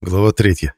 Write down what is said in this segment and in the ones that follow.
Глава 3.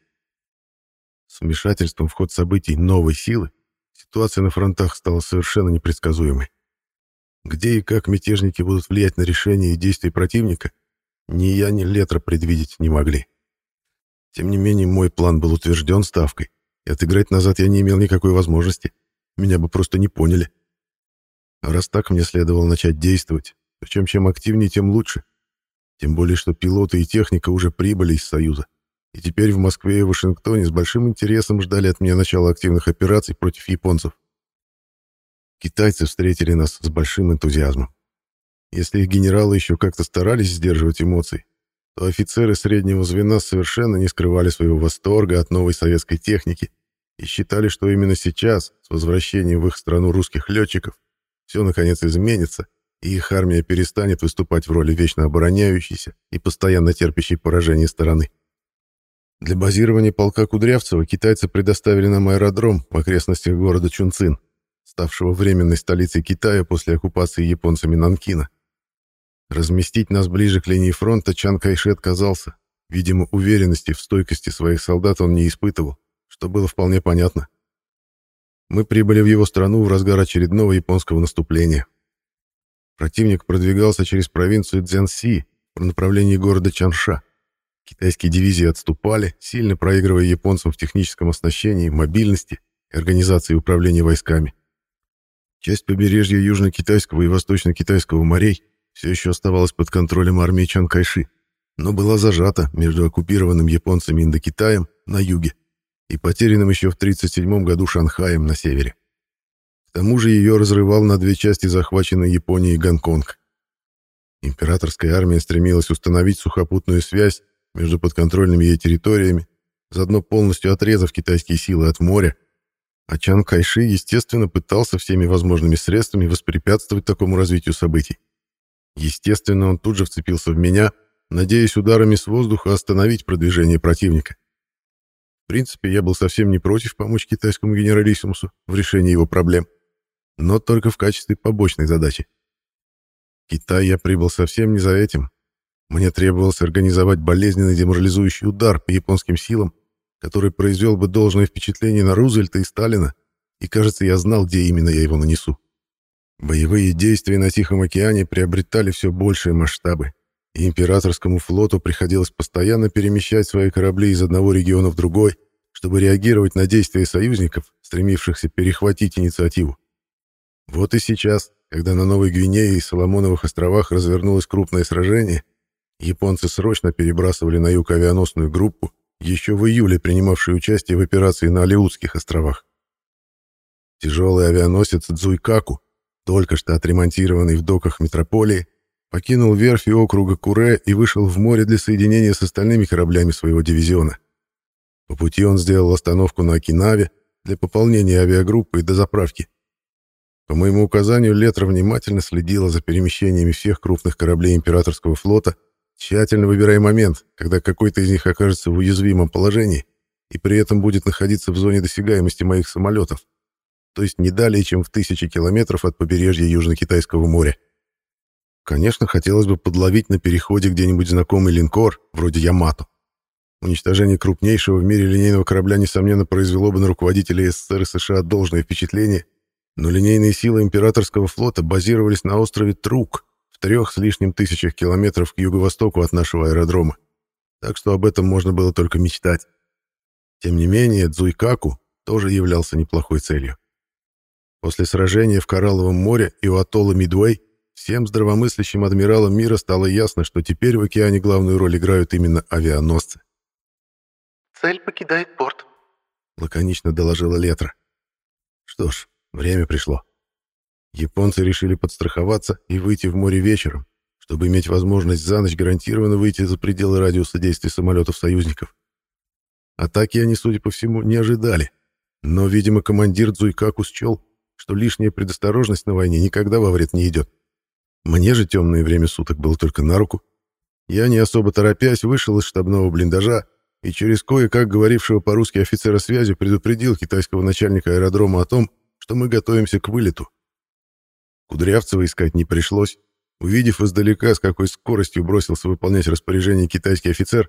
С вмешательством в ход событий новой силы ситуация на фронтах стала совершенно непредсказуемой. Где и как мятежники будут влиять на решения и действия противника, ни я, ни Летра предвидеть не могли. Тем не менее, мой план был утвержден Ставкой, и отыграть назад я не имел никакой возможности. Меня бы просто не поняли. А раз так, мне следовало начать действовать, причем чем активнее, тем лучше. Тем более, что пилоты и техника уже прибыли из Союза. И теперь в Москве и Вашингтоне с большим интересом ждали от меня начала активных операций против японцев. Китайцы встретили нас с большим энтузиазмом. Если их генералы еще как-то старались сдерживать эмоции, то офицеры среднего звена совершенно не скрывали своего восторга от новой советской техники и считали, что именно сейчас, с возвращением в их страну русских летчиков, все наконец изменится, и их армия перестанет выступать в роли вечно обороняющейся и постоянно терпящей поражение стороны. Для базирования полка Кудрявцева китайцы предоставили нам аэродром в окрестностях города Чунцин, ставшего временной столицей Китая после оккупации японцами Нанкина. Разместить нас ближе к линии фронта Чан Кайши отказался. Видимо, уверенности в стойкости своих солдат он не испытывал, что было вполне понятно. Мы прибыли в его страну в разгар очередного японского наступления. Противник продвигался через провинцию Цзянси в направлении города Чанша. Китайские дивизии отступали, сильно проигрывая японцам в техническом оснащении, мобильности и организации управления войсками. Часть побережья Южно-Китайского и Восточно-Китайского морей все еще оставалась под контролем армии Чан Кайши, но была зажата между оккупированным японцами Индокитаем на юге и потерянным еще в 1937 году Шанхаем на севере. К тому же ее разрывал на две части захваченный Японией Гонконг. Императорская армия стремилась установить сухопутную связь между подконтрольными ей территориями, заодно полностью отрезав китайские силы от моря, а Чан Кайши, естественно, пытался всеми возможными средствами воспрепятствовать такому развитию событий. Естественно, он тут же вцепился в меня, надеясь ударами с воздуха остановить продвижение противника. В принципе, я был совсем не против помочь китайскому генералиссимусу в решении его проблем, но только в качестве побочной задачи. В Китай я прибыл совсем не за этим. Мне требовалось организовать болезненный деморализующий удар по японским силам, который произвел бы должное впечатление на Рузвельта и Сталина, и, кажется, я знал, где именно я его нанесу. Боевые действия на Тихом океане приобретали все большие масштабы, и императорскому флоту приходилось постоянно перемещать свои корабли из одного региона в другой, чтобы реагировать на действия союзников, стремившихся перехватить инициативу. Вот и сейчас, когда на Новой Гвинее и Соломоновых островах развернулось крупное сражение, японцы срочно перебрасывали на юг авианосную группу, еще в июле принимавшую участие в операции на Алеутских островах. Тяжелый авианосец Цзуйкаку, только что отремонтированный в доках метрополии, покинул верфи округа Куре и вышел в море для соединения с остальными кораблями своего дивизиона. По пути он сделал остановку на Окинаве для пополнения авиагруппы и дозаправки. По моему указанию, Летра внимательно следила за перемещениями всех крупных кораблей императорского флота, тщательно выбирая момент, когда какой-то из них окажется в уязвимом положении и при этом будет находиться в зоне досягаемости моих самолетов, то есть не далее, чем в 1000 километров от побережья Южно-Китайского моря. Конечно, хотелось бы подловить на переходе где-нибудь знакомый линкор, вроде Ямато. Уничтожение крупнейшего в мире линейного корабля, несомненно, произвело бы на руководителей СССР и США должное впечатление, но линейные силы императорского флота базировались на острове Трук, в 3 с лишним тысячах километров к юго-востоку от нашего аэродрома, так что об этом можно было только мечтать. Тем не менее, Цзуйкаку тоже являлся неплохой целью. После сражения в Коралловом море и у атолла Мидуэй всем здравомыслящим адмиралам мира стало ясно, что теперь в океане главную роль играют именно авианосцы. «Цель покидает порт», — лаконично доложила Летра. Что ж, время пришло. Японцы решили подстраховаться и выйти в море вечером, чтобы иметь возможность за ночь гарантированно выйти за пределы радиуса действия самолетов союзников. Атаки они, судя по всему, не ожидали, но, видимо, командир Цзуйкаку счел, что лишняя предосторожность на войне никогда во вред не идет. Мне же темное время суток было только на руку. Я, не особо торопясь, вышел из штабного блиндажа и через кое-как говорившего по-русски офицера связи предупредил китайского начальника аэродрома о том, что мы готовимся к вылету. Кудрявцева искать не пришлось. Увидев издалека, с какой скоростью бросился выполнять распоряжение китайский офицер,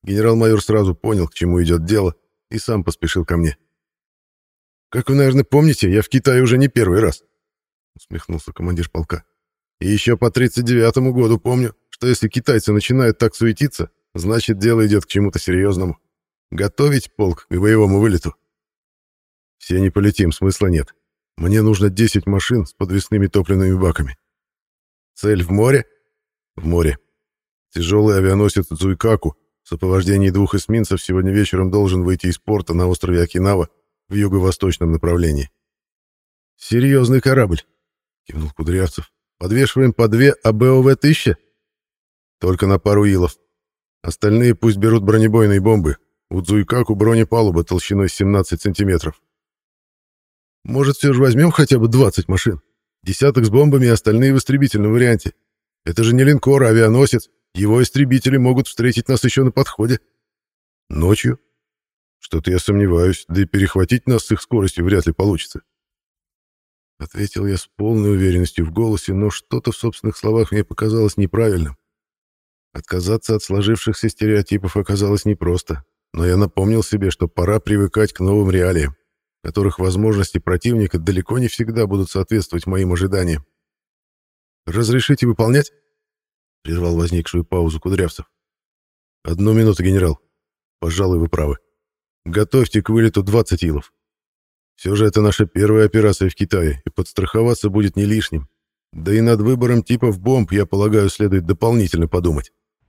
Генерал-майор сразу понял, к чему идет дело, и сам поспешил ко мне. «Как вы, наверное, помните, я в Китае уже не первый раз», — усмехнулся командир полка. «И еще по 39-му году помню, что если китайцы начинают так суетиться, значит, дело идет к чему-то серьезному. Готовить полк к боевому вылету. Все не полетим, смысла нет. Мне нужно 10 машин с подвесными топливными баками. Цель в море? В море. Тяжелый авианосец Цзуйкаку в сопровождении 2 эсминцев сегодня вечером должен выйти из порта на острове Окинава в юго-восточном направлении. «Серьезный корабль», — кивнул Кудрявцев. «Подвешиваем по 2 АБОВ-1000? Только на пару илов. Остальные пусть берут бронебойные бомбы. У Цзуйкаку бронепалуба толщиной 17 сантиметров. Может, все же возьмем хотя бы 20 машин? Десяток с бомбами и остальные в истребительном варианте. Это же не линкор, а авианосец. Его истребители могут встретить нас еще на подходе. Ночью? Что-то я сомневаюсь, да и перехватить нас с их скоростью вряд ли получится. Ответил я с полной уверенностью в голосе, но что-то в собственных словах мне показалось неправильным. Отказаться от сложившихся стереотипов оказалось непросто, но я напомнил себе, что пора привыкать к новым реалиям, которых возможности противника далеко не всегда будут соответствовать моим ожиданиям. «Разрешите выполнять?» — прервал возникшую паузу Кудрявцев. «Одну минуту, генерал. Пожалуй, вы правы. Готовьте к вылету 20 илов. Все же это наша первая операция в Китае, и подстраховаться будет не лишним. Да и над выбором типов бомб, я полагаю, следует дополнительно подумать».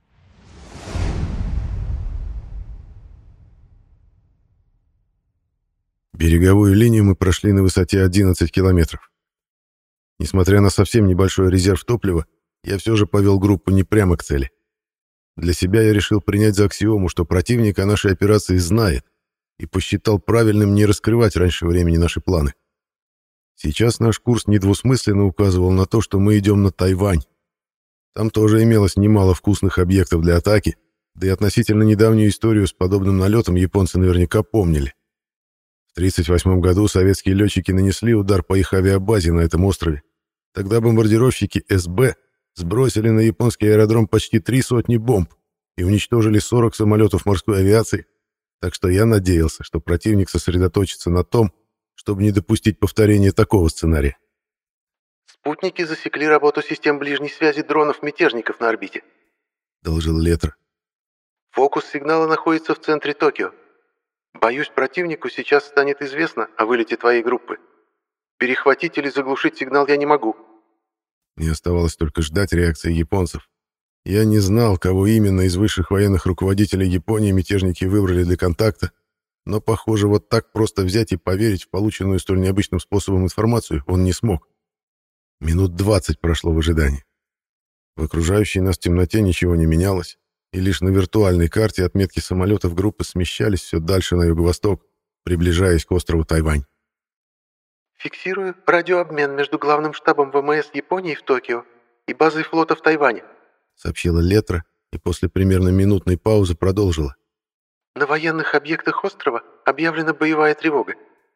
Береговую линию мы прошли на высоте 11 километров. Несмотря на совсем небольшой резерв топлива, я все же повел группу не прямо к цели. Для себя я решил принять за аксиому, что противник о нашей операции знает, и посчитал правильным не раскрывать раньше времени наши планы. Сейчас наш курс недвусмысленно указывал на то, что мы идем на Тайвань. Там тоже имелось немало вкусных объектов для атаки, да и относительно недавнюю историю с подобным налетом японцы наверняка помнили. В 1938 году советские летчики нанесли удар по их авиабазе на этом острове. Тогда бомбардировщики СБ сбросили на японский аэродром почти 3 сотни бомб и уничтожили 40 самолетов морской авиации, так что я надеялся, что противник сосредоточится на том, чтобы не допустить повторения такого сценария. «Спутники засекли работу систем ближней связи дронов-мятежников на орбите», — доложил Летро. «Фокус сигнала находится в центре Токио. Боюсь, противнику сейчас станет известно о вылете твоей группы. Перехватить или заглушить сигнал я не могу». Мне оставалось только ждать реакции японцев. Я не знал, кого именно из высших военных руководителей Японии мятежники выбрали для контакта, но, похоже, вот так просто взять и поверить в полученную столь необычным способом информацию он не смог. Минут 20 прошло в ожидании. В окружающей нас темноте ничего не менялось, и лишь на виртуальной карте отметки самолетов группы смещались все дальше на юго-восток, приближаясь к острову Тайвань. «Фиксирую радиообмен между главным штабом ВМС Японии в Токио и базой флота в Тайване», — сообщила Летро и после примерно минутной паузы продолжила. «На военных объектах острова объявлена боевая тревога».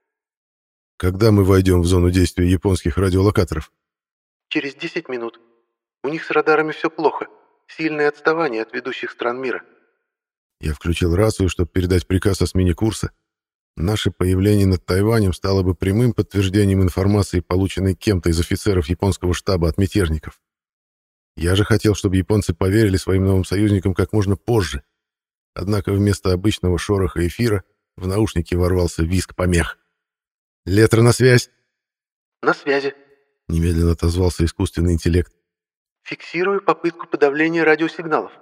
«Когда мы войдем в зону действия японских радиолокаторов?» «Через 10 минут. У них с радарами все плохо. Сильное отставание от ведущих стран мира». Я включил рацию, чтобы передать приказ о смене курса. Наше появление над Тайванем стало бы прямым подтверждением информации, полученной кем-то из офицеров японского штаба от мятежников. Я же хотел, чтобы японцы поверили своим новым союзникам как можно позже. Однако вместо обычного шороха эфира в наушники ворвался визг помех. «Летро, на связь!» «На связи», — немедленно отозвался искусственный интеллект. «Фиксирую попытку подавления радиосигналов.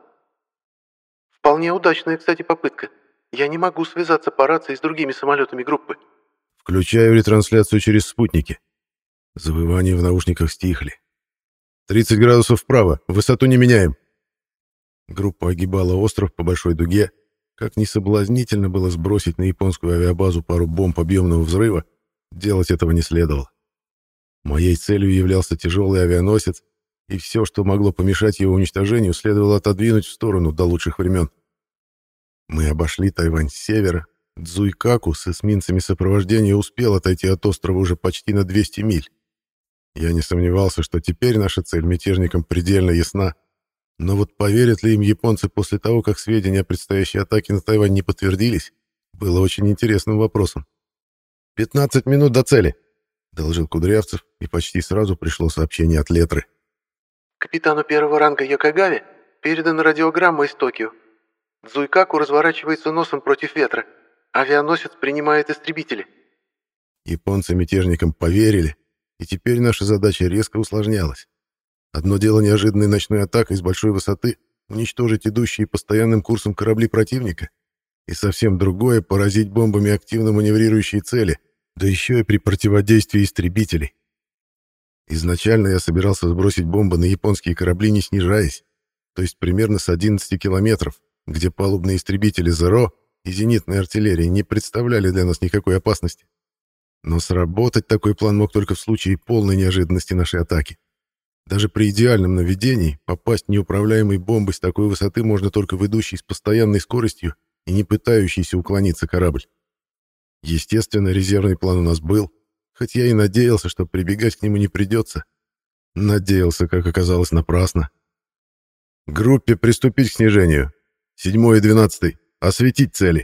Вполне удачная, кстати, попытка. Я не могу связаться по рации с другими самолетами группы». «Включаю ретрансляцию через спутники». Завывания в наушниках стихли. 30 градусов вправо, высоту не меняем. Группа огибала остров по большой дуге. Как ни соблазнительно было сбросить на японскую авиабазу пару бомб объемного взрыва, делать этого не следовало. Моей целью являлся тяжелый авианосец, и все, что могло помешать его уничтожению, следовало отодвинуть в сторону до лучших времен. Мы обошли Тайвань с севера. Цзуйкаку с эсминцами сопровождения успел отойти от острова уже почти на 200 миль. Я не сомневался, что теперь наша цель мятежникам предельно ясна. Но вот поверят ли им японцы после того, как сведения о предстоящей атаке на Тайвань не подтвердились, было очень интересным вопросом. 15 минут до цели», — доложил Кудрявцев, и почти сразу пришло сообщение от Летры. «Капитану первого ранга Якогаве передана радиограмма из Токио. Дзуйкаку разворачивается носом против ветра. Авианосец принимает истребители». Японцы мятежникам поверили, и теперь наша задача резко усложнялась. Одно дело неожиданной ночной атакой с большой высоты уничтожить идущие постоянным курсом корабли противника, и совсем другое — поразить бомбами активно маневрирующие цели, да еще и при противодействии истребителей. Изначально я собирался сбросить бомбы на японские корабли, не снижаясь, то есть примерно с 11 километров, где палубные истребители «Зеро» и зенитная артиллерия не представляли для нас никакой опасности. Но сработать такой план мог только в случае полной неожиданности нашей атаки. Даже при идеальном наведении попасть неуправляемой бомбой с такой высоты можно только в идущий с постоянной скоростью и не пытающийся уклониться корабль. Естественно, резервный план у нас был, хоть я и надеялся, что прибегать к нему не придется. Надеялся, как оказалось, напрасно. «Группе приступить к снижению. 7 и 12. Осветить цели».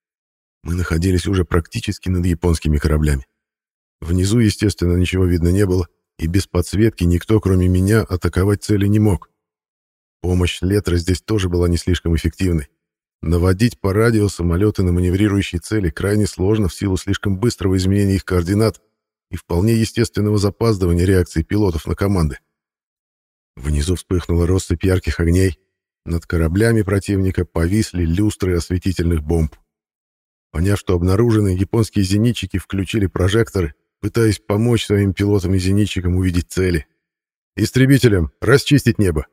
Мы находились уже практически над японскими кораблями. Внизу, естественно, ничего видно не было, и без подсветки никто, кроме меня, атаковать цели не мог. Помощь Летры здесь тоже была не слишком эффективной. Наводить по радио самолеты на маневрирующие цели крайне сложно в силу слишком быстрого изменения их координат и вполне естественного запаздывания реакции пилотов на команды. Внизу вспыхнула россыпь ярких огней. Над кораблями противника повисли люстры осветительных бомб. Поняв, что обнаружены, японские зенитчики включили прожекторы, пытаясь помочь своим пилотам и зенитчикам увидеть цели. «Истребителям расчистить небо!»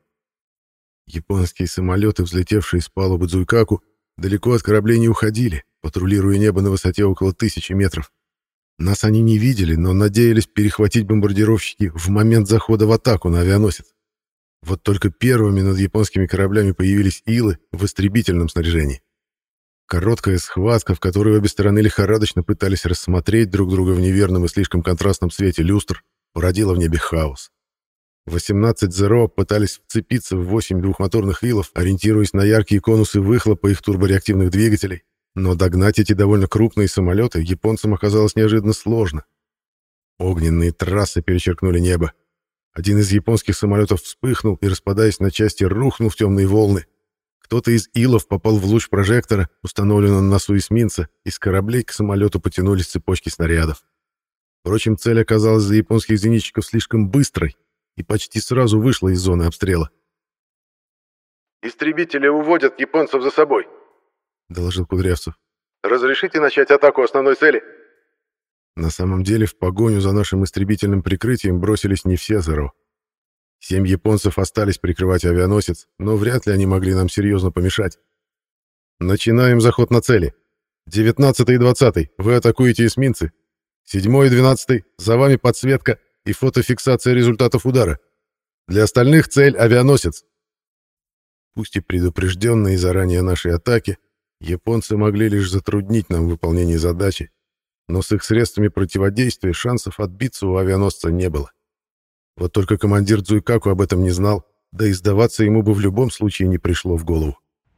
Японские самолеты, взлетевшие с палубы Дзуйкаку, далеко от кораблей не уходили, патрулируя небо на высоте около 1000 метров. Нас они не видели, но надеялись перехватить бомбардировщики в момент захода в атаку на авианосец. Вот только первыми над японскими кораблями появились илы в истребительном снаряжении. Короткая схватка, в которой обе стороны лихорадочно пытались рассмотреть друг друга в неверном и слишком контрастном свете люстр, породила в небе хаос. 18 «Зеро» пытались вцепиться в 8 двухмоторных илов, ориентируясь на яркие конусы выхлопа их турбореактивных двигателей, но догнать эти довольно крупные самолеты японцам оказалось неожиданно сложно. Огненные трассы перечеркнули небо. Один из японских самолетов вспыхнул и, распадаясь на части, рухнул в темные волны. Кто-то из илов попал в луч прожектора, установленного на носу эсминца, и с кораблей к самолету потянулись цепочки снарядов. Впрочем, цель оказалась за японских зенитчиков слишком быстрой и почти сразу вышла из зоны обстрела. «Истребители уводят японцев за собой», — доложил Кудрявцев. «Разрешите начать атаку основной цели?» На самом деле, в погоню за нашим истребительным прикрытием бросились не все «Зеро». 7 японцев остались прикрывать авианосец, но вряд ли они могли нам серьезно помешать. «Начинаем заход на цели. 19 и 20 вы атакуете эсминцы. 7 и 12 за вами подсветка и фотофиксация результатов удара. Для остальных цель — авианосец». Пусть и предупрежденные заранее нашей атаки, японцы могли лишь затруднить нам выполнение задачи, но с их средствами противодействия шансов отбиться у авианосца не было. Вот только командир Дзуйкаку об этом не знал, да и сдаваться ему бы в любом случае не пришло в голову.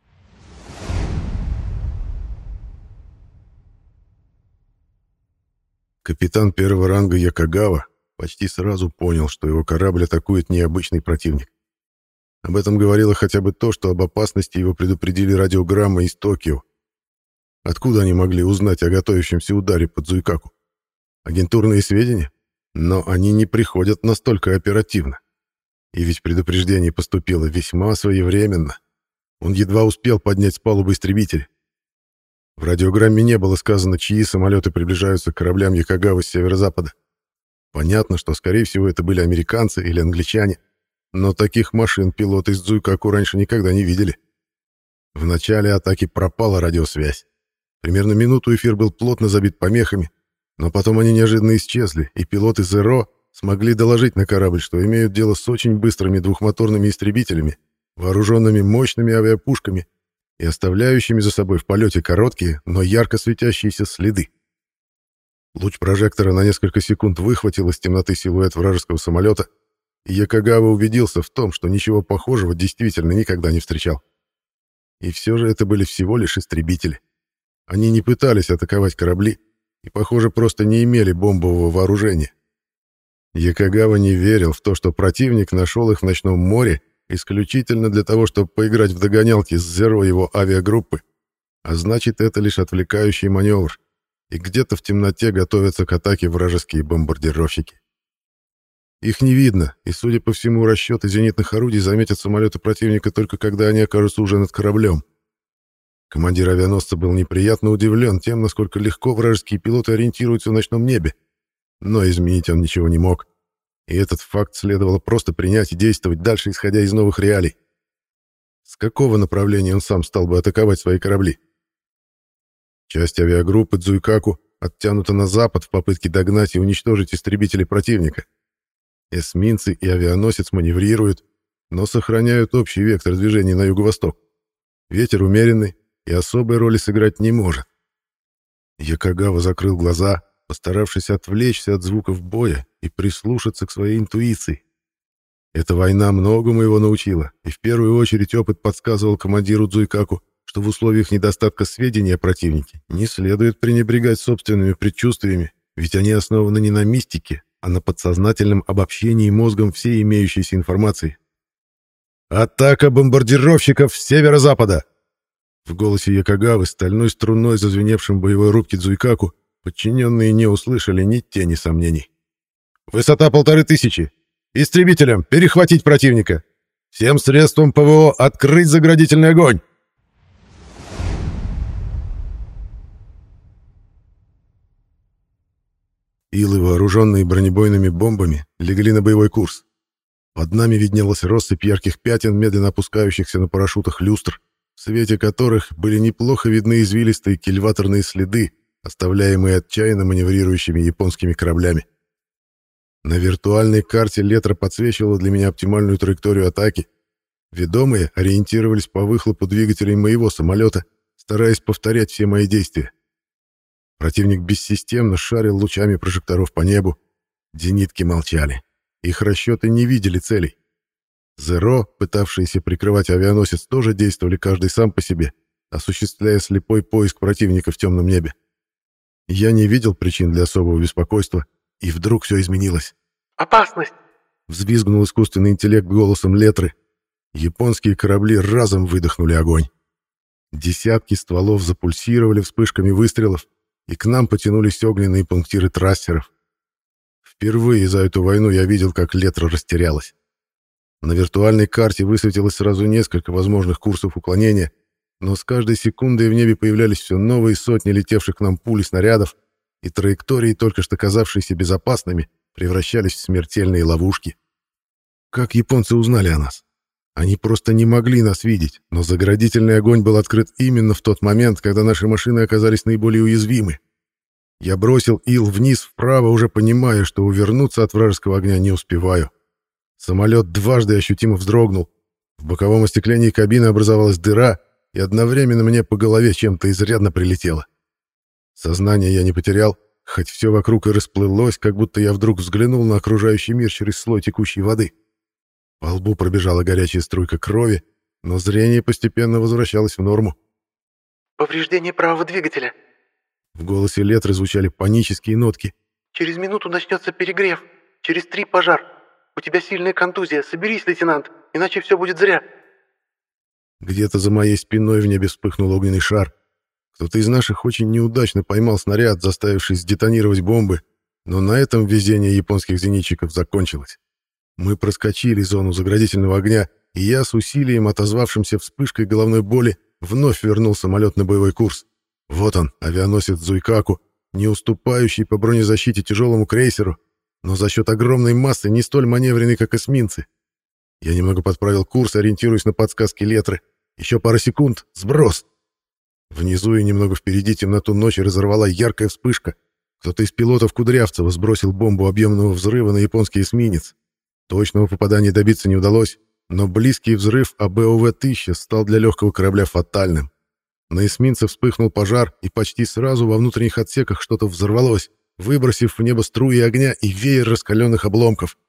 Капитан первого ранга Якогава почти сразу понял, что его корабль атакует необычный противник. Об этом говорило хотя бы то, что об опасности его предупредили радиограммы из Токио. Откуда они могли узнать о готовящемся ударе под Дзуйкаку? Агентурные сведения? Но они не приходят настолько оперативно. И ведь предупреждение поступило весьма своевременно. Он едва успел поднять с палубы истребитель. В радиограмме не было сказано, чьи самолеты приближаются к кораблям Якогавы с северо-запада. Понятно, что, скорее всего, это были американцы или англичане, но таких машин пилоты из Дзуйкаку раньше никогда не видели. В начале атаки пропала радиосвязь. Примерно минуту эфир был плотно забит помехами, но потом они неожиданно исчезли, и пилоты «Зеро» смогли доложить на корабль, что имеют дело с очень быстрыми двухмоторными истребителями, вооруженными мощными авиапушками и оставляющими за собой в полете короткие, но ярко светящиеся следы. Луч прожектора на несколько секунд выхватил из темноты силуэт вражеского самолета, и Якогава убедился в том, что ничего похожего действительно никогда не встречал. И все же это были всего лишь истребители. Они не пытались атаковать корабли и, похоже, просто не имели бомбового вооружения. Якогава не верил в то, что противник нашел их в ночном море исключительно для того, чтобы поиграть в догонялки с Зеро его авиагруппы, а значит, это лишь отвлекающий маневр, и где-то в темноте готовятся к атаке вражеские бомбардировщики. Их не видно, и, судя по всему, расчеты зенитных орудий заметят самолеты противника только когда они окажутся уже над кораблем. Командир авианосца был неприятно удивлен тем, насколько легко вражеские пилоты ориентируются в ночном небе, но изменить он ничего не мог, и этот факт следовало просто принять и действовать дальше, исходя из новых реалий. С какого направления он сам стал бы атаковать свои корабли? Часть авиагруппы Дзуйкаку оттянута на запад в попытке догнать и уничтожить истребители противника. Эсминцы и авианосец маневрируют, но сохраняют общий вектор движения на юго-восток. Ветер умеренный и особой роли сыграть не может. Якогава закрыл глаза, постаравшись отвлечься от звуков боя и прислушаться к своей интуиции. Эта война многому его научила, и в первую очередь опыт подсказывал командиру Дзуйкаку, что в условиях недостатка сведений о противнике не следует пренебрегать собственными предчувствиями, ведь они основаны не на мистике, а на подсознательном обобщении мозгом всей имеющейся информации. «Атака бомбардировщиков с северо-запада!» В голосе Якогавы, стальной струной зазвеневшим в боевой рубке Дзуйкаку, подчиненные не услышали ни тени сомнений. «Высота 1500! Истребителям перехватить противника! Всем средствам ПВО открыть заградительный огонь!» Илы, вооруженные бронебойными бомбами, легли на боевой курс. Под нами виднелась россыпь ярких пятен, медленно опускающихся на парашютах люстр, в свете которых были неплохо видны извилистые кильваторные следы, оставляемые отчаянно маневрирующими японскими кораблями. На виртуальной карте Летра подсвечивала для меня оптимальную траекторию атаки. Ведомые ориентировались по выхлопу двигателей моего самолета, стараясь повторять все мои действия. Противник бессистемно шарил лучами прожекторов по небу. Зенитки молчали. Их расчеты не видели целей. Зеро, пытавшиеся прикрывать авианосец, тоже действовали каждый сам по себе, осуществляя слепой поиск противника в темном небе. Я не видел причин для особого беспокойства, и вдруг все изменилось. «Опасность!» — взвизгнул искусственный интеллект голосом Летры. Японские корабли разом выдохнули огонь. Десятки стволов запульсировали вспышками выстрелов, и к нам потянулись огненные пунктиры трассеров. Впервые за эту войну я видел, как Летра растерялась. На виртуальной карте высветилось сразу несколько возможных курсов уклонения, но с каждой секундой в небе появлялись все новые сотни летевших к нам пуль и снарядов, и траектории, только что казавшиеся безопасными, превращались в смертельные ловушки. Как японцы узнали о нас? Они просто не могли нас видеть, но заградительный огонь был открыт именно в тот момент, когда наши машины оказались наиболее уязвимы. Я бросил ил вниз вправо, уже понимая, что увернуться от вражеского огня не успеваю. Самолет дважды ощутимо вздрогнул. В боковом остеклении кабины образовалась дыра, и одновременно мне по голове чем-то изрядно прилетело. Сознание я не потерял, хоть все вокруг и расплылось, как будто я вдруг взглянул на окружающий мир через слой текущей воды. По лбу пробежала горячая струйка крови, но зрение постепенно возвращалось в норму. «Повреждение правого двигателя». В голосе Летры звучали панические нотки. «Через минуту начнется перегрев. Через 3 пожар. У тебя сильная контузия. Соберись, лейтенант, иначе все будет зря». Где-то за моей спиной в небе вспыхнул огненный шар. Кто-то из наших очень неудачно поймал снаряд, заставивший сдетонировать бомбы, но на этом везение японских зенитчиков закончилось. Мы проскочили зону заградительного огня, и я, с усилием отозвавшимся вспышкой головной боли, вновь вернул самолет на боевой курс. Вот он, авианосец Дзуйкаку, не уступающий по бронезащите тяжелому крейсеру, но за счет огромной массы не столь маневренный, как эсминцы. Я немного подправил курс, ориентируясь на подсказки Летры. Еще пара секунд — сброс. Внизу и немного впереди темноту ночи разорвала яркая вспышка. Кто-то из пилотов Кудрявцева сбросил бомбу объемного взрыва на японский эсминец. Точного попадания добиться не удалось, но близкий взрыв АБОВ-1000 стал для легкого корабля фатальным. На эсминце вспыхнул пожар, и почти сразу во внутренних отсеках что-то взорвалось, выбросив в небо струи огня и веер раскаленных обломков. С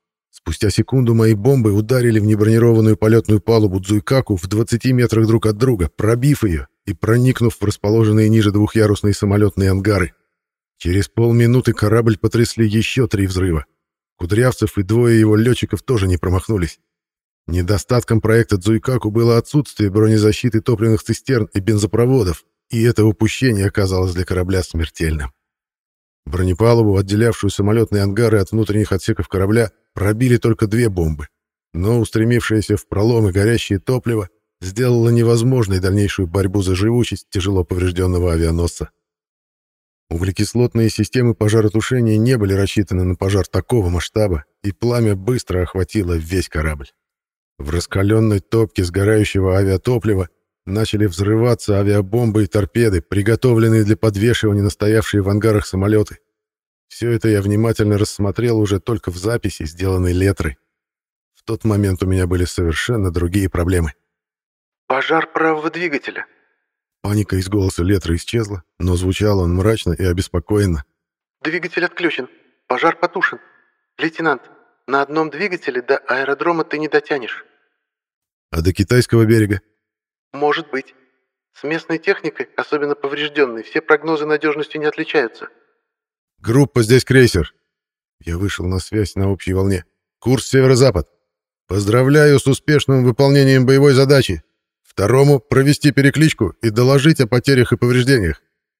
Спустя секунду мои бомбы ударили в небронированную полетную палубу Дзуйкаку в 20 метрах друг от друга, пробив ее и проникнув в расположенные ниже двухъярусные самолетные ангары. Через полминуты корабль потрясли еще 3 взрыва. Кудрявцев и 2 его летчиков тоже не промахнулись. Недостатком проекта Дзуйкаку было отсутствие бронезащиты топливных цистерн и бензопроводов, и это упущение оказалось для корабля смертельным. Бронепалубу, отделявшую самолетные ангары от внутренних отсеков корабля, пробили только 2 бомбы, но устремившееся в проломы горящее топливо сделало невозможной дальнейшую борьбу за живучесть тяжело поврежденного авианосца. Углекислотные системы пожаротушения не были рассчитаны на пожар такого масштаба, и пламя быстро охватило весь корабль. В раскаленной топке сгорающего авиатоплива начали взрываться авиабомбы и торпеды, приготовленные для подвешивания на стоявшие в ангарах самолеты. Все это я внимательно рассмотрел уже только в записи, сделанной Летрой. В тот момент у меня были совершенно другие проблемы. «Пожар правого двигателя». Паника из голоса Летры исчезла, но звучал он мрачно и обеспокоенно. «Двигатель отключен. Пожар потушен. Лейтенант, на одном двигателе до аэродрома ты не дотянешь». «А до китайского берега?» «Может быть. С местной техникой, особенно поврежденной, все прогнозы надежностью не отличаются». «Группа, здесь крейсер». Я вышел на связь на общей волне. «Курс северо-запад. Поздравляю с успешным выполнением боевой задачи. Второму — провести перекличку и доложить о потерях и повреждениях».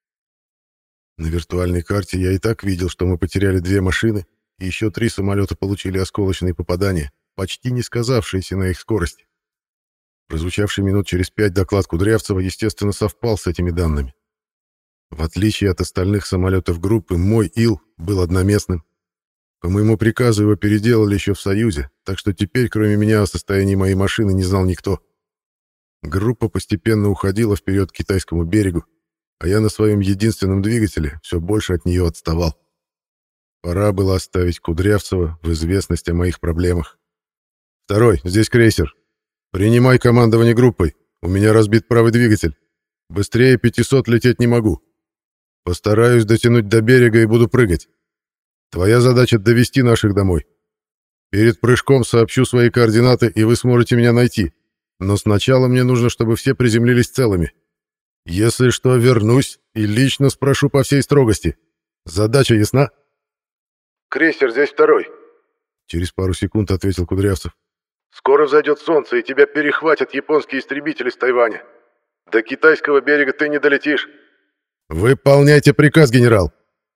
На виртуальной карте я и так видел, что мы потеряли 2 машины, и еще 3 самолета получили осколочные попадания, почти не сказавшиеся на их скорости. Прозвучавший минут через 5 доклад Кудрявцева, естественно, совпал с этими данными. В отличие от остальных самолетов группы, мой Ил был одноместным. По моему приказу его переделали еще в Союзе, так что теперь, кроме меня, о состоянии моей машины не знал никто. Группа постепенно уходила вперед к китайскому берегу, а я на своем единственном двигателе все больше от нее отставал. Пора было оставить Кудрявцева в известность о моих проблемах. «Второй, здесь крейсер. Принимай командование группой. У меня разбит правый двигатель. Быстрее 500 лететь не могу. Постараюсь дотянуть до берега и буду прыгать. Твоя задача — довести наших домой. Перед прыжком сообщу свои координаты, и вы сможете меня найти. Но сначала мне нужно, чтобы все приземлились целыми. Если что, вернусь и лично спрошу по всей строгости. Задача ясна?» «Крейсер, здесь второй», — через пару секунд ответил Кудрявцев. «Скоро взойдет солнце, и тебя перехватят японские истребители с Тайваня. До китайского берега ты не долетишь». «Выполняйте приказ, генерал!»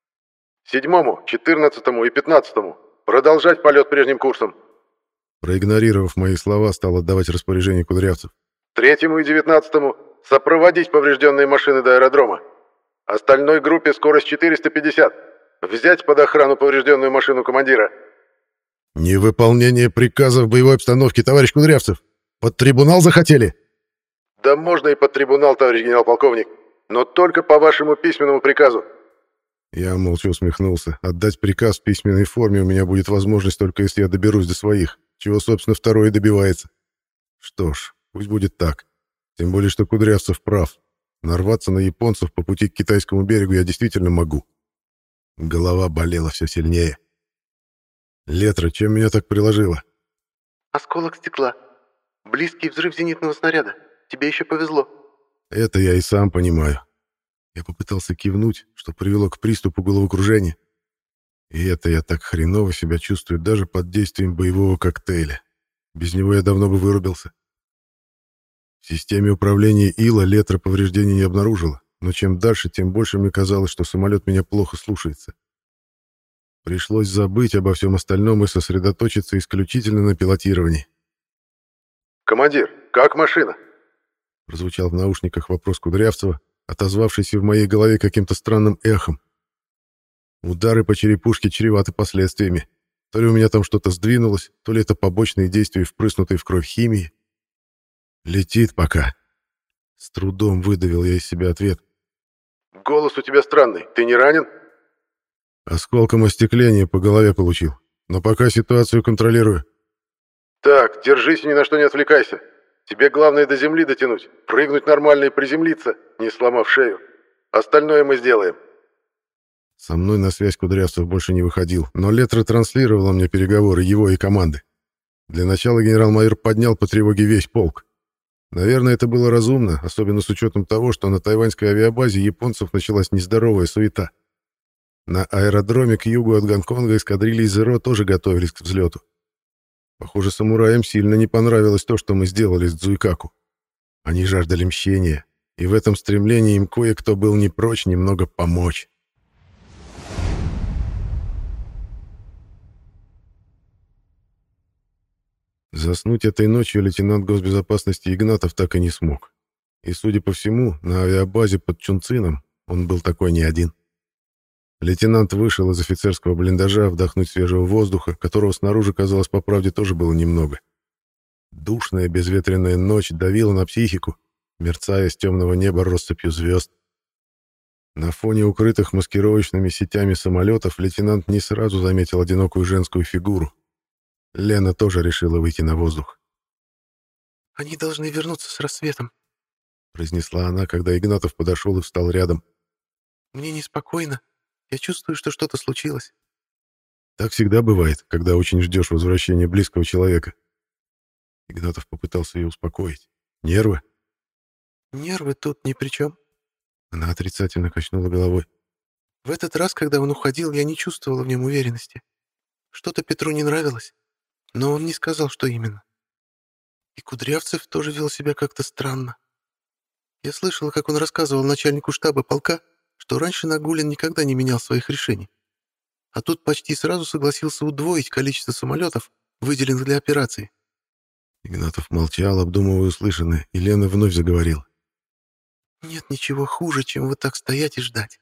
7-му, 14-му и 15-му продолжать полет прежним курсом. Проигнорировав мои слова, стал отдавать распоряжение Кудрявцев. 3-му и 19-му сопроводить поврежденные машины до аэродрома. Остальной группе скорость 450. Взять под охрану поврежденную машину командира. «Невыполнение приказа в боевой обстановке, товарищ Кудрявцев! Под трибунал захотели?» «Да можно и под трибунал, товарищ генерал-полковник, но только по вашему письменному приказу». Я молча усмехнулся. Отдать приказ в письменной форме у меня будет возможность только если я доберусь до своих, чего, собственно, второй и добивается. Что ж, пусть будет так. Тем более, что Кудрявцев прав. Нарваться на японцев по пути к китайскому берегу я действительно могу. Голова болела все сильнее. «Летра, чем меня так приложило?» «Осколок стекла. Близкий взрыв зенитного снаряда. Тебе еще повезло». «Это я и сам понимаю». Я попытался кивнуть, что привело к приступу головокружения. И это я так хреново себя чувствую даже под действием боевого коктейля. Без него я давно бы вырубился. В системе управления Ила Летра повреждений не обнаружила, но чем дальше, тем больше мне казалось, что самолет меня плохо слушается. Пришлось забыть обо всем остальном и сосредоточиться исключительно на пилотировании. «Командир, как машина?» Прозвучал в наушниках вопрос Кудрявцева, отозвавшийся в моей голове каким-то странным эхом. Удары по черепушке чреваты последствиями. То ли у меня там что-то сдвинулось, то ли это побочные действия впрыснутой в кровь химии. «Летит пока». С трудом выдавил я из себя ответ. «Голос у тебя странный. Ты не ранен?» Осколком остекления по голове получил, но пока ситуацию контролирую. «Так, держись и ни на что не отвлекайся. Тебе главное до земли дотянуть, прыгнуть нормально и приземлиться, не сломав шею. Остальное мы сделаем». Со мной на связь Кудрявцев больше не выходил, но Летра транслировала мне переговоры его и команды. Для начала генерал-майор поднял по тревоге весь полк. Наверное, это было разумно, особенно с учетом того, что на тайваньской авиабазе японцев началась нездоровая суета. На аэродроме к югу от Гонконга эскадрильи «Зеро» тоже готовились к взлету. Похоже, самураям сильно не понравилось то, что мы сделали с Дзуйкаку. Они жаждали мщения, и в этом стремлении им кое-кто был не прочь немного помочь. Заснуть этой ночью лейтенант госбезопасности Игнатов так и не смог. И, судя по всему, на авиабазе под Чунцином он был такой не один. Лейтенант вышел из офицерского блиндажа вдохнуть свежего воздуха, которого снаружи, казалось, по правде тоже было немного. Душная безветренная ночь давила на психику, мерцая с темного неба россыпью звезд. На фоне укрытых маскировочными сетями самолетов лейтенант не сразу заметил одинокую женскую фигуру. Лена тоже решила выйти на воздух. «Они должны вернуться с рассветом», — произнесла она, когда Игнатов подошел и встал рядом. «Мне неспокойно. Я чувствую, что что-то случилось». Так всегда бывает, когда очень ждешь возвращения близкого человека. Игнатов попытался ее успокоить. Нервы? «Нервы тут ни при чем». Она отрицательно качнула головой. «В этот раз, когда он уходил, я не чувствовала в нем уверенности. Что-то Петру не нравилось, но он не сказал, что именно. И Кудрявцев тоже вел себя как-то странно. Я слышала, как он рассказывал начальнику штаба полка, что раньше Нагулин никогда не менял своих решений. А тут почти сразу согласился удвоить количество самолетов, выделенных для операции». Игнатов молчал, обдумывая услышанное, и Лена вновь заговорила. «Нет ничего хуже, чем вот так стоять и ждать».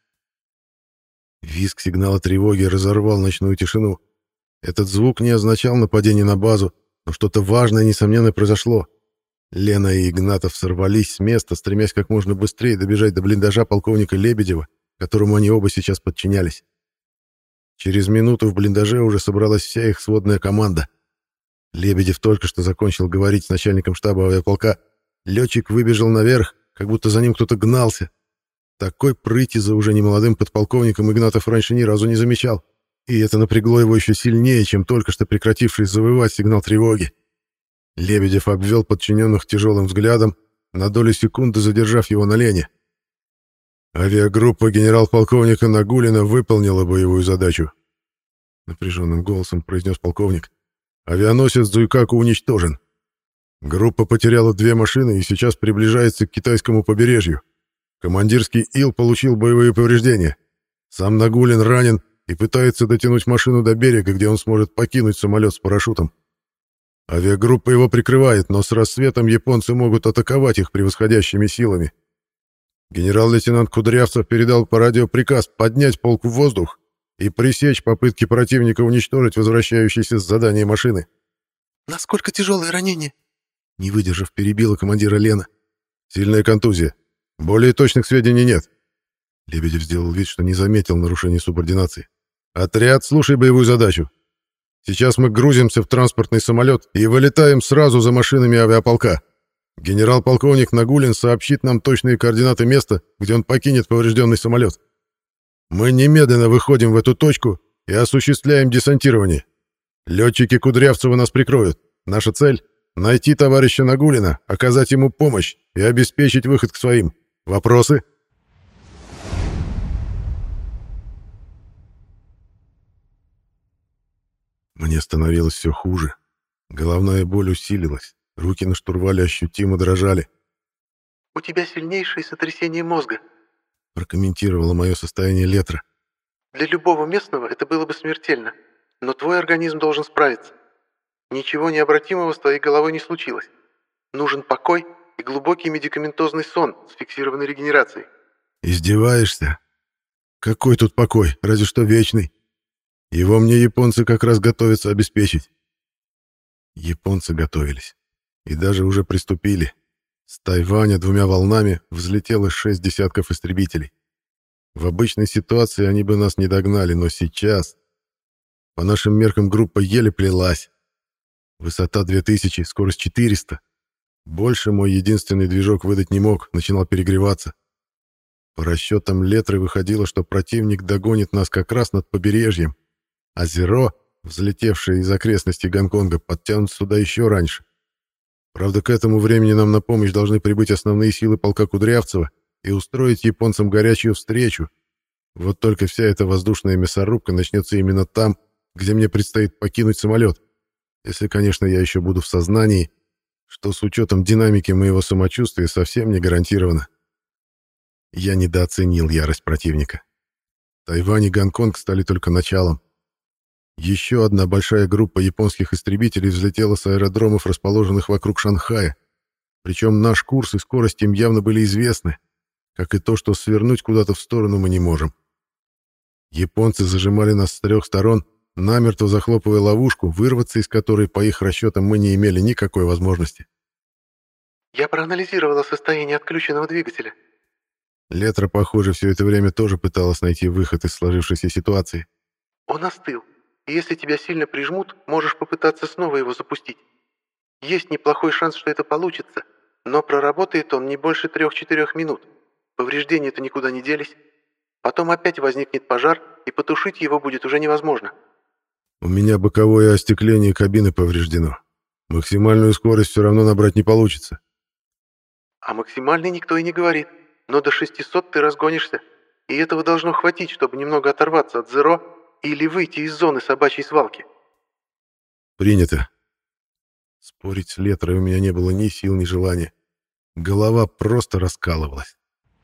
Визг сигнала тревоги разорвал ночную тишину. Этот звук не означал нападение на базу, но что-то важное, несомненно, произошло. Лена и Игнатов сорвались с места, стремясь как можно быстрее добежать до блиндажа полковника Лебедева, которому они оба сейчас подчинялись. Через минуту в блиндаже уже собралась вся их сводная команда. Лебедев только что закончил говорить с начальником штаба авиаполка. Летчик выбежал наверх, как будто за ним кто-то гнался. Такой прыти за уже немолодым подполковником Игнатов раньше ни разу не замечал. И это напрягло его еще сильнее, чем только что прекративший завывать сигнал тревоги. Лебедев обвел подчиненных тяжелым взглядом, на долю секунды задержав его на Лене. «Авиагруппа генерал-полковника Нагулина выполнила боевую задачу», — напряженным голосом произнес полковник. «Авианосец Дзуйкаку уничтожен. Группа потеряла 2 машины и сейчас приближается к китайскому побережью. Командирский Ил получил боевые повреждения. Сам Нагулин ранен и пытается дотянуть машину до берега, где он сможет покинуть самолет с парашютом. Авиагруппа его прикрывает, но с рассветом японцы могут атаковать их превосходящими силами. Генерал-лейтенант Кудрявцев передал по радио приказ поднять полк в воздух и пресечь попытки противника уничтожить возвращающиеся с задания машины». «Насколько тяжелые ранения?» Не выдержав, перебила командира Лена. «Сильная контузия. Более точных сведений нет». Лебедев сделал вид, что не заметил нарушения субординации. «Отряд, слушай боевую задачу. Сейчас мы грузимся в транспортный самолет и вылетаем сразу за машинами авиаполка. Генерал-полковник Нагулин сообщит нам точные координаты места, где он покинет поврежденный самолет. Мы немедленно выходим в эту точку и осуществляем десантирование. Летчики Кудрявцева нас прикроют. Наша цель — найти товарища Нагулина, оказать ему помощь и обеспечить выход к своим. Вопросы?» Мне становилось все хуже. Головная боль усилилась. Руки на штурвале ощутимо дрожали. «У тебя сильнейшее сотрясение мозга», — прокомментировала мое состояние Летра. «Для любого местного это было бы смертельно, но твой организм должен справиться. Ничего необратимого с твоей головой не случилось. Нужен покой и глубокий медикаментозный сон с фиксированной регенерацией». «Издеваешься? Какой тут покой, разве что вечный. Его мне японцы как раз готовятся обеспечить». Японцы готовились. И даже уже приступили. С Тайваня 2 волнами взлетело 6 десятков истребителей. В обычной ситуации они бы нас не догнали, но сейчас... По нашим меркам группа еле плелась. Высота 2000, скорость 400. Больше мой единственный движок выдать не мог, начинал перегреваться. По расчетам Летры выходило, что противник догонит нас как раз над побережьем, а Зеро, взлетевшие из окрестностей Гонконга, подтянут сюда еще раньше. Правда, к этому времени нам на помощь должны прибыть основные силы полка Кудрявцева и устроить японцам горячую встречу. Вот только вся эта воздушная мясорубка начнется именно там, где мне предстоит покинуть самолет. Если, конечно, я еще буду в сознании, что с учетом динамики моего самочувствия совсем не гарантировано. Я недооценил ярость противника. Тайвань и Гонконг стали только началом. Еще одна большая группа японских истребителей взлетела с аэродромов, расположенных вокруг Шанхая. Причем наш курс и скорость им явно были известны, как и то, что свернуть куда-то в сторону мы не можем. Японцы зажимали нас с 3 сторон, намертво захлопывая ловушку, вырваться из которой, по их расчетам, мы не имели никакой возможности. «Я проанализировала состояние отключенного двигателя». Летра, похоже, все это время тоже пыталась найти выход из сложившейся ситуации. «Он остыл, и если тебя сильно прижмут, можешь попытаться снова его запустить. Есть неплохой шанс, что это получится, но проработает он не больше 3-4 минут. Повреждения-то никуда не делись. Потом опять возникнет пожар, и потушить его будет уже невозможно». У меня боковое остекление кабины повреждено. Максимальную скорость все равно набрать не получится. «А максимальный никто и не говорит, но до 600 ты разгонишься, и этого должно хватить, чтобы немного оторваться от Зеро или выйти из зоны собачьей свалки». Принято. Спорить с Летрой у меня не было ни сил, ни желания. Голова просто раскалывалась.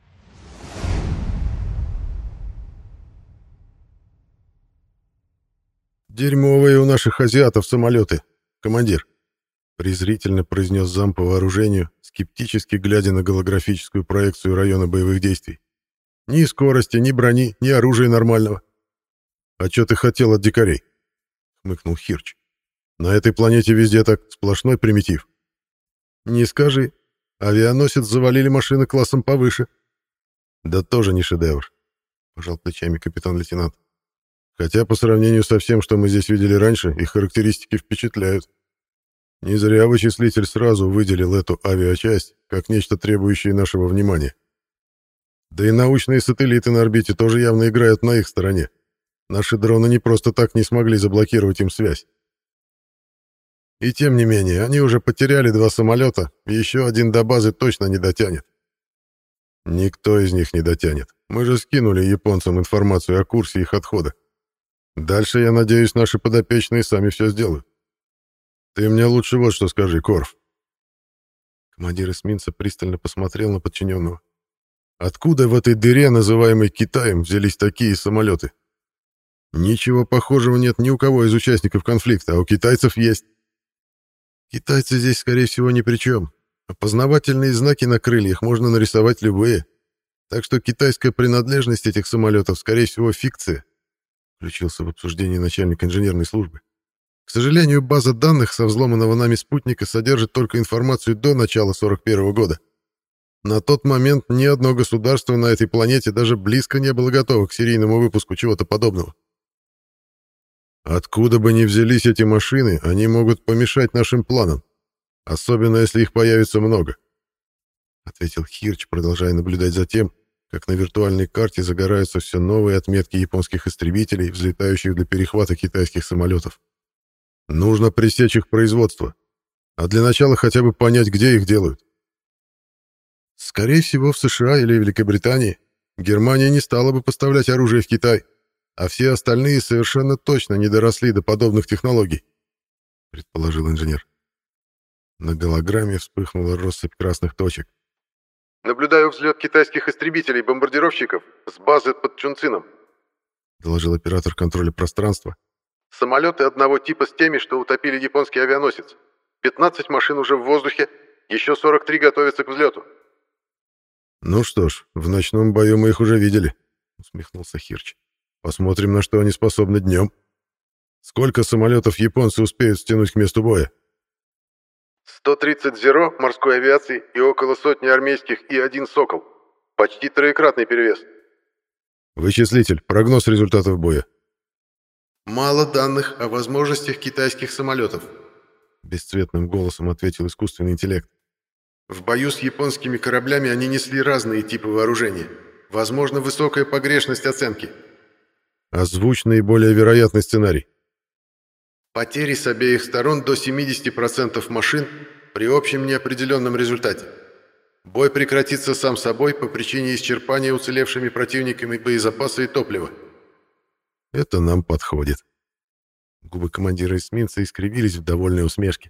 «Дерьмовые у наших азиатов самолеты, командир», — презрительно произнес зам по вооружению, скептически глядя на голографическую проекцию района боевых действий. «Ни скорости, ни брони, ни оружия нормального». «А что ты хотел от дикарей?» — хмыкнул Хирч. «На этой планете везде так, сплошной примитив». «Не скажи. Авианосец завалили машины классом повыше». «Да тоже не шедевр», — пожал плечами капитан-лейтенант. «Хотя по сравнению со всем, что мы здесь видели раньше, их характеристики впечатляют. Не зря вычислитель сразу выделил эту авиачасть как нечто требующее нашего внимания. Да и научные сателлиты на орбите тоже явно играют на их стороне. Наши дроны не просто так не смогли заблокировать им связь. И тем не менее, они уже потеряли 2 самолета, и еще один до базы точно не дотянет». «Никто из них не дотянет. Мы же скинули японцам информацию о курсе их отхода. Дальше, я надеюсь, наши подопечные сами все сделают. Ты мне лучше вот что скажи, Корф». Командир эсминца пристально посмотрел на подчиненного. «Откуда в этой дыре, называемой Китаем, взялись такие самолеты? Ничего похожего нет ни у кого из участников конфликта, а у китайцев есть». «Китайцы здесь, скорее всего, ни при чем. Опознавательные знаки на крыльях можно нарисовать любые. Так что китайская принадлежность этих самолетов, скорее всего, фикция», — включился в обсуждение начальник инженерной службы. «К сожалению, база данных со взломанного нами спутника содержит только информацию до начала 41-го года. На тот момент ни одно государство на этой планете даже близко не было готово к серийному выпуску чего-то подобного. Откуда бы ни взялись эти машины, они могут помешать нашим планам, особенно если их появится много», — ответил Хирч, продолжая наблюдать за тем, как на виртуальной карте загораются все новые отметки японских истребителей, взлетающих для перехвата китайских самолетов. «Нужно пресечь их производство, а для начала хотя бы понять, где их делают». «Скорее всего, в США или Великобритании. Германия не стала бы поставлять оружие в Китай, а все остальные совершенно точно не доросли до подобных технологий», — предположил инженер. На голограмме вспыхнула россыпь красных точек. «Наблюдаю взлет китайских истребителей-бомбардировщиков с базы под Чунцином», — доложил оператор контроля пространства. «Самолеты одного типа с теми, что утопили японский авианосец. 15 машин уже в воздухе, еще 43 готовятся к взлету». «Ну что ж, в ночном бою мы их уже видели», — усмехнулся Хирч. «Посмотрим, на что они способны днем. Сколько самолетов японцы успеют стянуть к месту боя?» 130 «Зеро» морской авиации и около сотни армейских и 1 «Сокол». Почти троекратный перевес. «Вычислитель, прогноз результатов боя». «Мало данных о возможностях китайских самолетов», — бесцветным голосом ответил искусственный интеллект. «В бою с японскими кораблями они несли разные типы вооружения. Возможно, высокая погрешность оценки. Озвучь наиболее вероятный сценарий. Потери с обеих сторон до 70% машин при общем неопределенном результате. Бой прекратится сам собой по причине исчерпания уцелевшими противниками боезапаса и топлива. Это нам подходит. Губы командира эсминца искривились в довольной усмешке.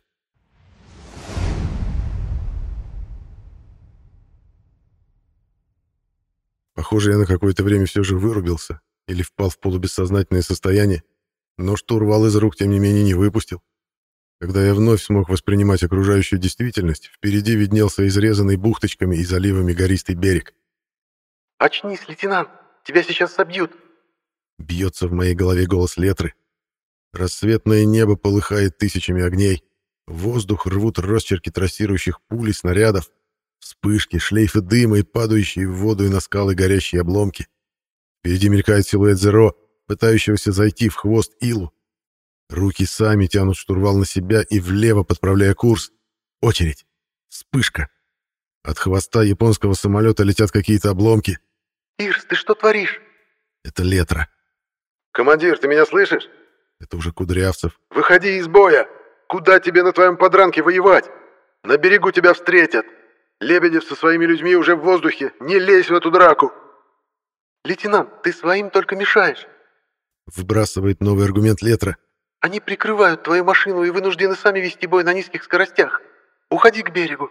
Похоже, я на какое-то время все же вырубился или впал в полубессознательное состояние, но штурвал из рук, тем не менее, не выпустил. Когда я вновь смог воспринимать окружающую действительность, впереди виднелся изрезанный бухточками и заливами гористый берег. «Очнись, лейтенант! Тебя сейчас собьют!» Бьется в моей голове голос Летры. Рассветное небо полыхает тысячами огней. В воздух рвут росчерки трассирующих пуль и снарядов. Вспышки, шлейфы дыма и падающие в воду и на скалы горящие обломки. Впереди мелькает силуэт Зеро, пытающегося зайти в хвост Илу. Руки сами тянут штурвал на себя и влево подправляя курс. Очередь. Вспышка. От хвоста японского самолета летят какие-то обломки. «Ирс, ты что творишь?» Это Летра. «Командир, ты меня слышишь?» Это уже Кудрявцев. «Выходи из боя! Куда тебе на твоем подранке воевать? На берегу тебя встретят! Лебедев со своими людьми уже в воздухе! Не лезь в эту драку!» «Лейтенант, ты своим только мешаешь!» Вбрасывает новый аргумент Летра. «Они прикрывают твою машину и вынуждены сами вести бой на низких скоростях. Уходи к берегу!»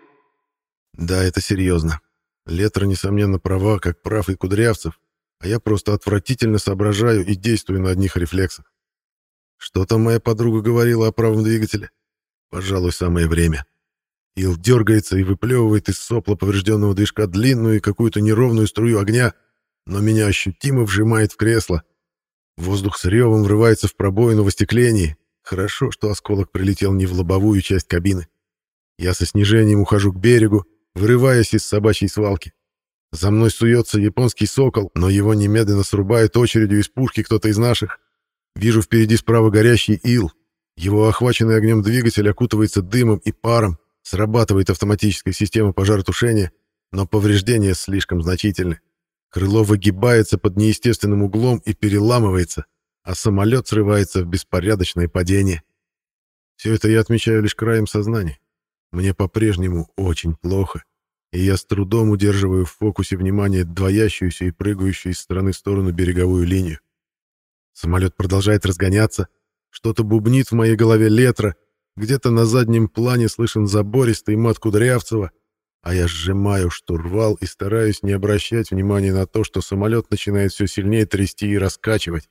Да, это серьезно. Летра, несомненно, права, как прав и Кудрявцев, а я просто отвратительно соображаю и действую на одних рефлексах. Что там моя подруга говорила о правом двигателе? Пожалуй, самое время. Ил дергается и выплевывает из сопла поврежденного движка длинную и какую-то неровную струю огня, но меня ощутимо вжимает в кресло. Воздух с ревом врывается в пробоину в остеклении. Хорошо, что осколок прилетел не в лобовую часть кабины. Я со снижением ухожу к берегу, вырываясь из собачьей свалки. За мной суется японский «Сокол», но его немедленно срубает очередью из пушки кто-то из наших. Вижу впереди справа горящий Ил. Его охваченный огнем двигатель окутывается дымом и паром. Срабатывает автоматическая система пожаротушения, но повреждения слишком значительны. Крыло выгибается под неестественным углом и переламывается, а самолет срывается в беспорядочное падение. Все это я отмечаю лишь краем сознания. Мне по-прежнему очень плохо, и я с трудом удерживаю в фокусе внимания двоящуюся и прыгающую из стороны в сторону береговую линию. Самолет продолжает разгоняться, что-то бубнит в моей голове Летра, где-то на заднем плане слышен забористый мат Кудрявцева, а я сжимаю штурвал и стараюсь не обращать внимания на то, что самолет начинает все сильнее трясти и раскачивать.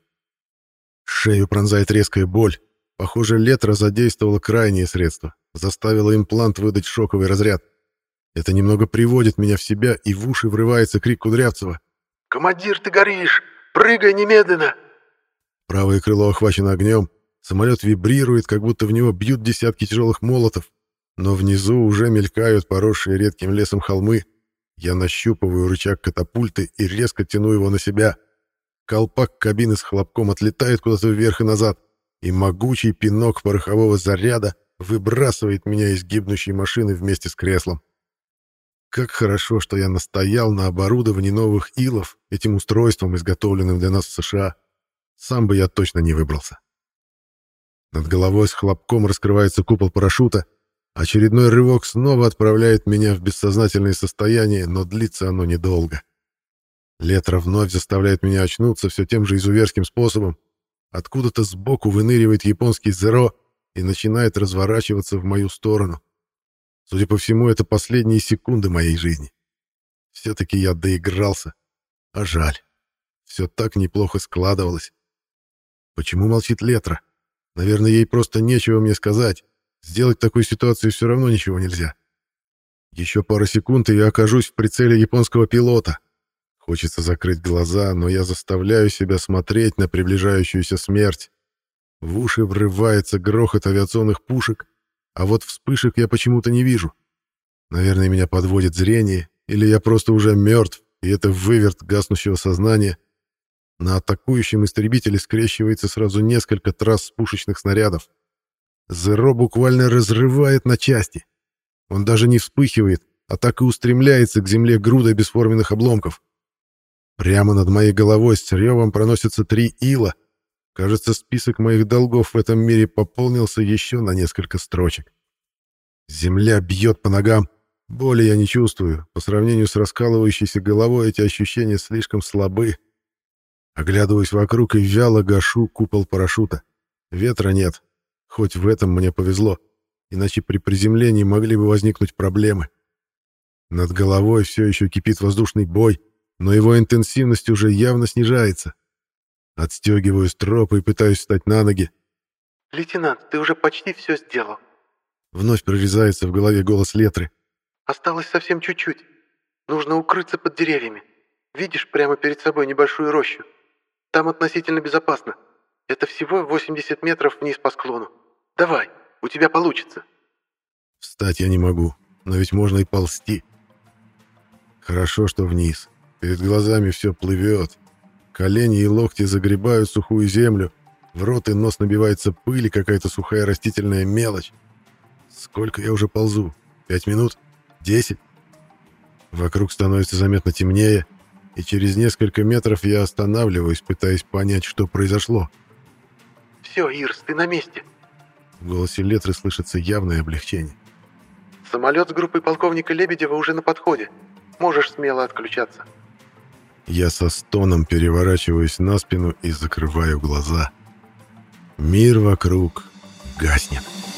Шею пронзает резкая боль. Похоже, Летра задействовала крайнее средство, заставила имплант выдать шоковый разряд. Это немного приводит меня в себя, и в уши врывается крик Кудрявцева. «Командир, ты горишь! Прыгай немедленно!» Правое крыло охвачено огнем, самолет вибрирует, как будто в него бьют десятки тяжелых молотов, но внизу уже мелькают поросшие редким лесом холмы. Я нащупываю рычаг катапульты и резко тяну его на себя. Колпак кабины с хлопком отлетает куда-то вверх и назад, и могучий пинок порохового заряда выбрасывает меня из гибнущей машины вместе с креслом. Как хорошо, что я настоял на оборудовании новых Илов этим устройством, изготовленным для нас в США. Сам бы я точно не выбрался. Над головой с хлопком раскрывается купол парашюта. Очередной рывок снова отправляет меня в бессознательное состояние, но длится оно недолго. Летра вновь заставляет меня очнуться все тем же изуверским способом. Откуда-то сбоку выныривает японский «Зеро» и начинает разворачиваться в мою сторону. Судя по всему, это последние секунды моей жизни. Все-таки я доигрался. А жаль. Все так неплохо складывалось. Почему молчит Летра? Наверное, ей просто нечего мне сказать. Сделать в такой ситуации все равно ничего нельзя. Еще пара секунд, и я окажусь в прицеле японского пилота. Хочется закрыть глаза, но я заставляю себя смотреть на приближающуюся смерть. В уши врывается грохот авиационных пушек, а вот вспышек я почему-то не вижу. Наверное, меня подводит зрение, или я просто уже мертв, и это выверт гаснущего сознания. На атакующем истребителе скрещивается сразу несколько трасс пушечных снарядов. «Зеро» буквально разрывает на части. Он даже не вспыхивает, а так и устремляется к земле грудой бесформенных обломков. Прямо над моей головой с ревом проносятся 3 ила. Кажется, список моих долгов в этом мире пополнился еще на несколько строчек. Земля бьет по ногам. Боли я не чувствую. По сравнению с раскалывающейся головой эти ощущения слишком слабы. Оглядываюсь вокруг и вяло гашу купол парашюта. Ветра нет. Хоть в этом мне повезло. Иначе при приземлении могли бы возникнуть проблемы. Над головой все еще кипит воздушный бой, но его интенсивность уже явно снижается. Отстегиваю стропы и пытаюсь встать на ноги. «Лейтенант, ты уже почти все сделал». Вновь прорезается в голове голос Летры. «Осталось совсем чуть-чуть. Нужно укрыться под деревьями. Видишь прямо перед собой небольшую рощу? Там относительно безопасно. Это всего 80 метров вниз по склону. Давай, у тебя получится». Встать я не могу, но ведь можно и ползти. Хорошо, что вниз. Перед глазами все плывет. Колени и локти загребают сухую землю. В рот и нос набивается пыль и какая-то сухая растительная мелочь. Сколько я уже ползу? 5 минут? 10? Вокруг становится заметно темнее, и через несколько метров я останавливаюсь, пытаясь понять, что произошло. «Все, Ирс, ты на месте». В голосе Летры слышится явное облегчение. «Самолет с группой полковника Лебедева уже на подходе. Можешь смело отключаться». Я со стоном переворачиваюсь на спину и закрываю глаза. Мир вокруг гаснет.